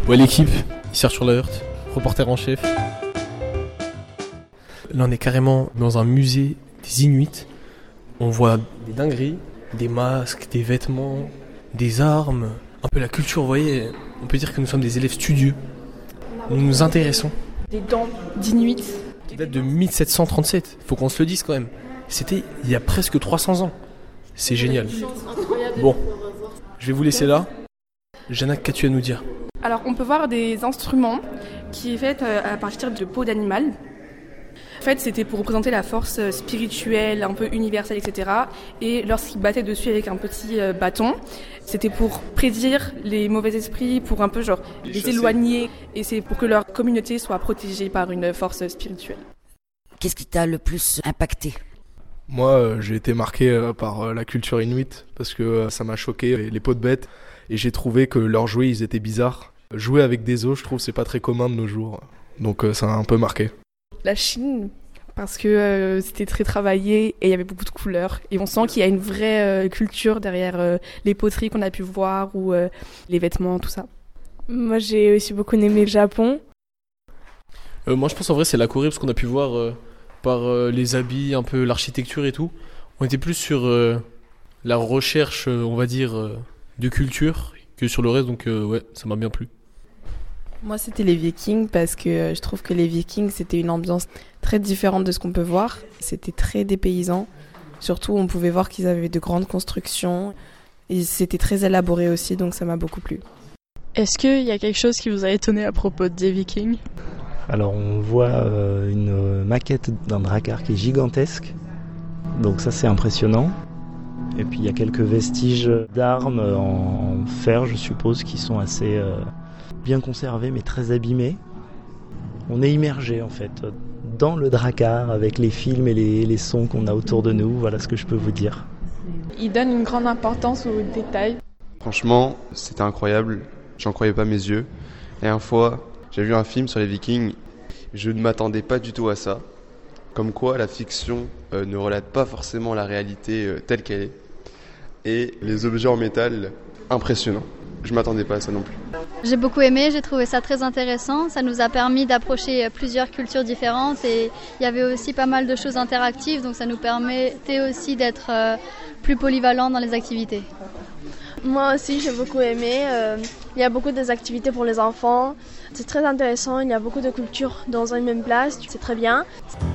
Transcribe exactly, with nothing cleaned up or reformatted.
Ouais, l'équipe, Serge sur la Heurte, reporter en chef. Là, on est carrément dans un musée des Inuits. On voit des dingueries, des masques, des vêtements, des armes, un peu la culture, vous voyez. On peut dire que nous sommes des élèves studieux. Nous nous intéressons. Des dents d'Inuits. Qui date de mille sept cent trente-sept, faut qu'on se le dise quand même. C'était il y a presque trois cents ans. C'est génial. Bon, je vais vous laisser là. Jana, qu'as-tu à nous dire ? Alors, on peut voir des instruments qui sont faits à partir de peau d'animal. En fait, c'était pour représenter la force spirituelle, un peu universelle, et cetera. Et lorsqu'ils battaient dessus avec un petit bâton, c'était pour prédire les mauvais esprits, pour un peu genre les, les éloigner. Et c'est pour que leur communauté soit protégée par une force spirituelle. Qu'est-ce qui t'a le plus impacté ? Moi, euh, j'ai été marqué euh, par euh, la culture inuite parce que euh, ça m'a choqué, les, les peaux de bêtes. Et j'ai trouvé que leurs jouets, ils étaient bizarres. Jouer avec des os, je trouve, c'est pas très commun de nos jours. Donc euh, ça a un peu marqué. La Chine, parce que euh, c'était très travaillé et il y avait beaucoup de couleurs. Et on sent qu'il y a une vraie euh, culture derrière euh, les poteries qu'on a pu voir ou euh, les vêtements, tout ça. Moi, j'ai aussi beaucoup aimé le Japon. Euh, moi, je pense en vrai, c'est la Corée, parce qu'on a pu voir euh, par euh, les habits, un peu l'architecture et tout. On était plus sur euh, la recherche, euh, on va dire, euh, de culture que sur le reste. Donc, euh, ouais, ça m'a bien plu. Moi, c'était les Vikings parce que je trouve que les Vikings, c'était une ambiance très différente de ce qu'on peut voir. C'était très dépaysant. Surtout, on pouvait voir qu'ils avaient de grandes constructions. Et c'était très élaboré aussi, donc ça m'a beaucoup plu. Est-ce qu'il y a quelque chose qui vous a étonné à propos des Vikings ? Alors, on voit euh, une maquette d'un drakkar qui est gigantesque. Donc ça, c'est impressionnant. Et puis, il y a quelques vestiges d'armes en fer, je suppose, qui sont assez... Euh, bien conservé mais très abîmé. On est immergé en fait dans le drakkar avec les films et les, les sons qu'on a autour de nous. Voilà ce que je peux vous dire. Il donne une grande importance aux détails. Franchement, c'était incroyable. J'en croyais pas mes yeux. La dernière fois, j'ai vu un film sur les Vikings. Je ne m'attendais pas du tout à ça. Comme quoi, la fiction euh, ne relate pas forcément la réalité euh, telle qu'elle est. Et les objets en métal, impressionnants. Je m'attendais pas à ça non plus. J'ai beaucoup aimé, j'ai trouvé ça très intéressant. Ça nous a permis d'approcher plusieurs cultures différentes et il y avait aussi pas mal de choses interactives, donc ça nous permettait aussi d'être plus polyvalents dans les activités. Moi aussi, j'ai beaucoup aimé. Euh, il y a beaucoup d'activités pour les enfants. C'est très intéressant, il y a beaucoup de cultures dans une même place, c'est très bien.